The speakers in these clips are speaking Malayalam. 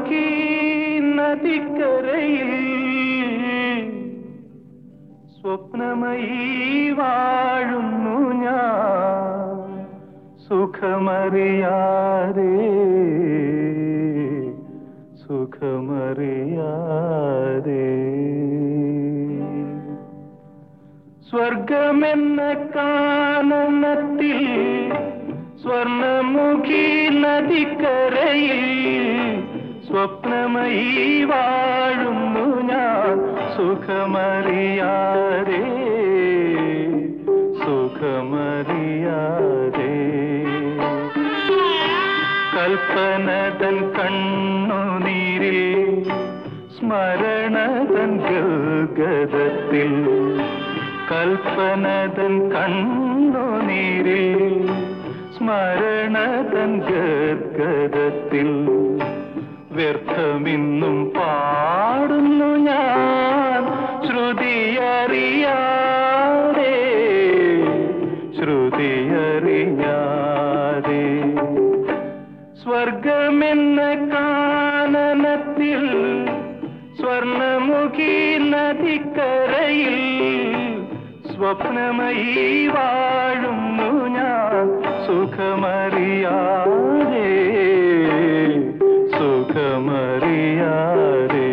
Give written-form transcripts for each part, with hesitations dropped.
സ്വപ്നമുഖി നദിക്കരയിൽ സ്വപ്നമയി വാഴുന്നു ഞാൻ സുഖമറിയാതെ സുഖമറിയാതെ. സ്വർഗമെന്ന കാനനത്തിൽ സ്വർണമുഖി നദിക്കരയിൽ സ്വപ്നമയി വാഴുന്നു ഞാൻ സുഖമറിയാതെ സുഖമറിയാതെ. കൽപ്പനതൻ കണ്ണുനീരിൽ സ്മരണതൻ ഗദ്ഗദത്തിൽ കൽപ്പനതൻ കണ്ണുനീരിൽ സ്മരണതൻ ഗദ്ഗദത്തിൽ വ്യർത്ഥമിന്നും പാടുന്നു ഞാൻ ശ്രുതിയറിയാതെ ശ്രുതിയറിയാതെ. സ്വർഗമെന്ന കാനനത്തിൽ സ്വർണമുഖി നദിക്കരയിൽ സ്വപ്നമയി വാഴുന്നു ഞാൻ സുഖമറിയാതെ സുഖമറിയാതെ.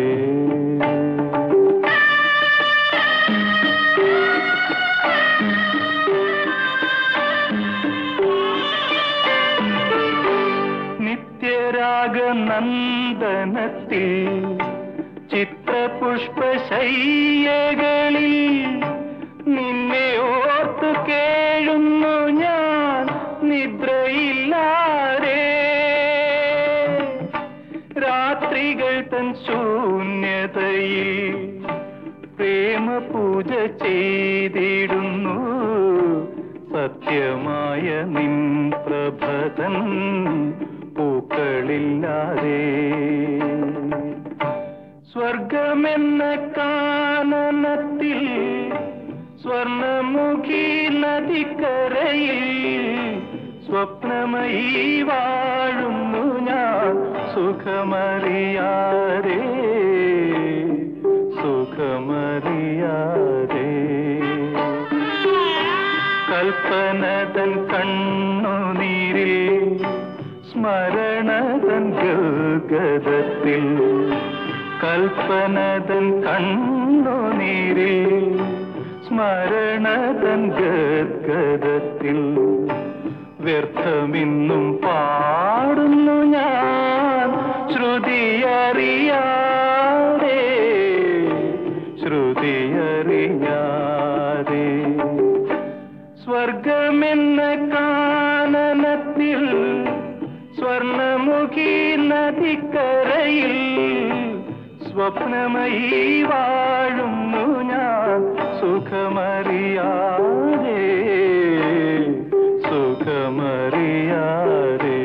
നിത്യരാഗനന്ദനത്തിൽ ചിത്രപുഷ്പശയ്യകളിൽ നിന്നെ ഓർത്തു കേഴുന്നു ഞാൻ നിദ്രയില്ലാതെ. രാത്രികൾ തൻ ശൂന്യതയിൽ പ്രേമപൂജ ചെയ്തിടുന്നു സത്യമായ നിൻ പ്രഭതൻ പൂക്കളില്ലാതെ. സ്വർഗമെന്ന കാനനത്തിൽ സ്വർണമുഖി നദിക്കരയിൽ സ്വപ്നമയി വാഴുന്നു ഞാൻ സുഖമറിയാതെ സുഖമറിയാതെ. കൽപ്പനതൻ കണ്ണുനീരിൽ സ്മരണതൻ ഗദ്ഗദത്തിൽ കൽപ്പനതൻ കണ്ണുനീരിൽ സ്മരണതൻ ഗദ്ഗദത്തിൽ വ്യർത്ഥമിന്നും പാടുന്നു ഞാൻ ശ്രുതിയറിയാതെ ശ്രുതിയറിയാതെ. സ്വർഗമെന്ന കാനനത്തിൽ സ്വർണമുഖി നദിക്കരയിൽ സ്വപ്നമയി വാഴുന്നു ഞാൻ സുഖമറിയാതെ സുഖമറിയാതെ.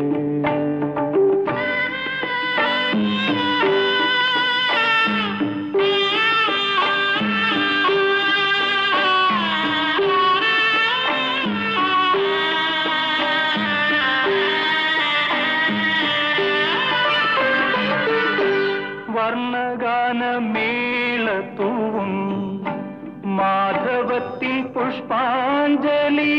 വർണ്ണഗാനമേളത്തൂവും മാധവത്തിൻ പുഷ്പാഞ്ജലി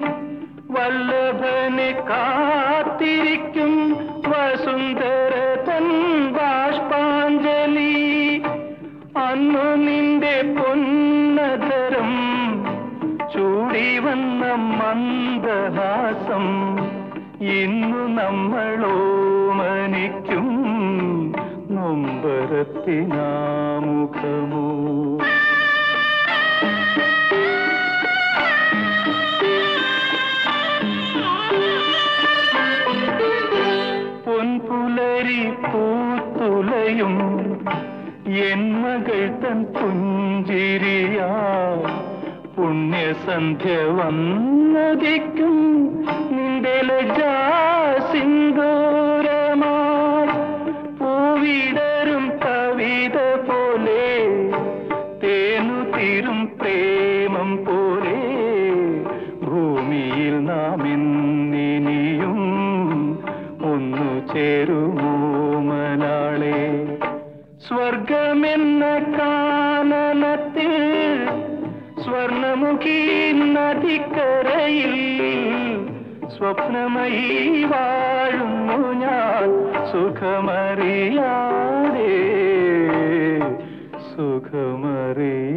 വല്ലഭനെ കാത്തിരിക്കും വസുന്ധര തൻ ബാഷ്പാഞ്ജലി. അന്നു നിന്റെ പൊന്നധരം ചൂടി വന്ന മന്ദഹാസം ഇന്നു നമ്മളോമനിക്കും നൊമ്പരത്തിനാമുഖമോ. പൊൻപുലരി പൂത്തുലയും എൻ മകൾ തൻ പുഞ്ചിരിയാ പുണ്യസന്ധ്യ വന്നതിക്കും നിന്റെ ലജ്ജാസിന്ദൂരമായി പൂവിടരും കവിത പോലെ തേനു തീരും പ്രേമം പോലെ ഭൂമിയിൽ നാം എന്നിനിയും ഒന്നു ചേരുമോ മല. സ്വർഗമെന്ന കാനനത്തിൽ സ്വർണമുഖി നദിക്കരയിൽ സ്വപ്നമയി വാഴുന്നു ഞാൻ സുഖമറിയാതെ സുഖമറിയാതെ